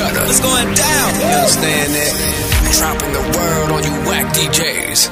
gutter. What's going down? You understand that? Dropping the word on you whack DJs.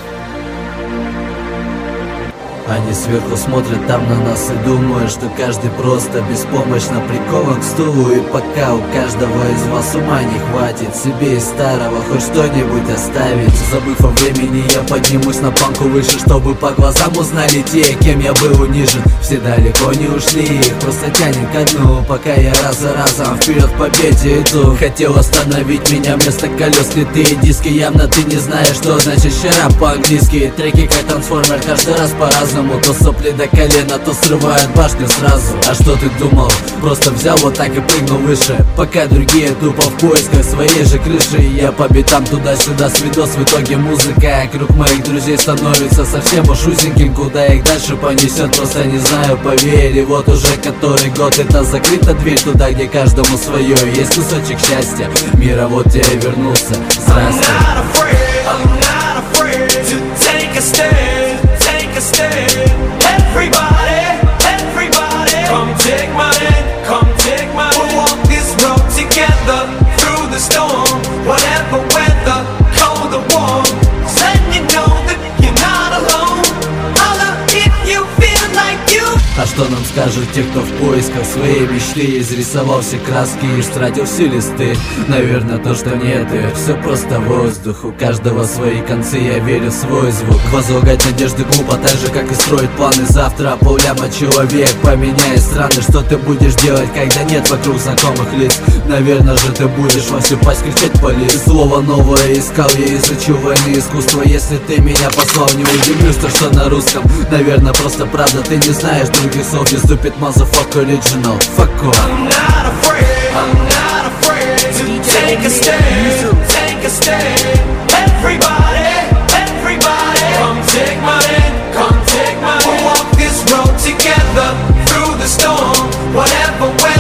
Они сверху смотрят там на нас и думают, что каждый просто беспомощно прикован к стулу. И пока у каждого из вас ума не хватит себе из старого хоть что-нибудь оставить, забыв о времени, я поднимусь на планку выше, чтобы по глазам узнали те, кем я был унижен. Все далеко не ушли, их просто тянет ко дну, пока я раз за разом вперед к победе иду. Хотел остановить меня вместо колес литые диски. Явно ты не знаешь, что значит вчера по-английски. Треки как трансформер, каждый раз по-разному. То сопли до колена, то срывают башню сразу. А что ты думал? Просто взял вот так и прыгнул выше, пока другие тупо в поисках своей же крыши. И я по битам туда-сюда свидос. В итоге музыка круг моих друзей становится совсем уж узеньким. Куда их дальше понесет, просто не знаю, поверь. И вот уже который год это закрыта дверь туда, где каждому свое. Есть кусочек счастья, мира, вот я и вернулся. Здравствуй. Everybody, come take my hand, come take my hand. We'll walk this road together through the storm, whatever weather, cold or warm. Letting you know that you're not alone. Holla if you feel like you. А что нам скажут те, кто в поисках своей мечты изрисовал все краски и стратил все листы? Наверное, то, что нет их, все просто воздух. У каждого свои концы, я верю в свой звук. Возлагать надежды глупо, так же, как и строить планы завтра. Полляма человек, поменяй страны. Что ты будешь делать, когда нет вокруг знакомых лиц? Наверное же ты будешь во всю пасть кричать полис. Слово новое искал, я изучил войны искусства. Если ты меня послал, не удивлюсь, то что на русском. Наверное, просто правда, ты не знаешь других слов. Не ступит motherfucker original. Fuck off. I'm not afraid to take a stand, take a stand. Everybody, come take my hand, come take my hand. We'll walk this road together through the storm, whatever way.